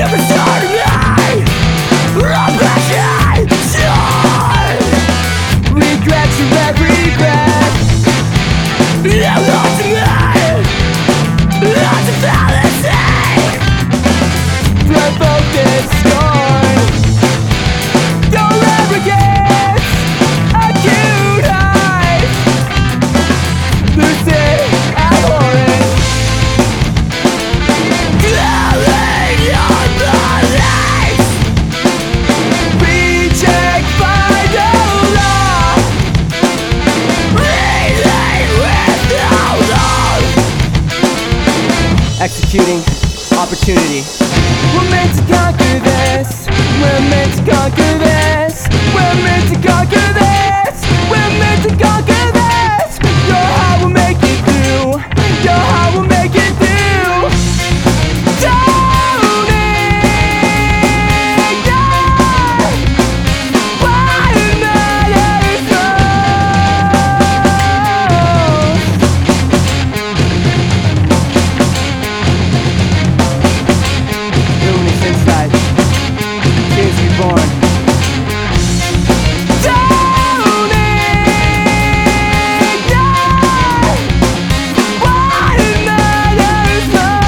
Executing opportunity. We're meant to conquer this. We're meant to conquer this. We're meant to conquer this. We're meant to conquer this. You're how we'll make it through. You're how we'll make it through. Don't ignore what matters most. Illness inside, dreams reborn. Don't ignore what matters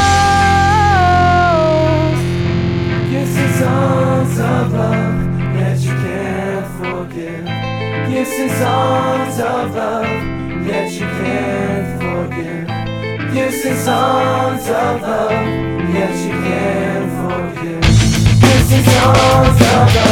most. Gifts and songs of love that you can't forgive. Gifts and songs of love that you can't forgive. Gifts and songs of love that you can't forgive. Gifts and songs of love.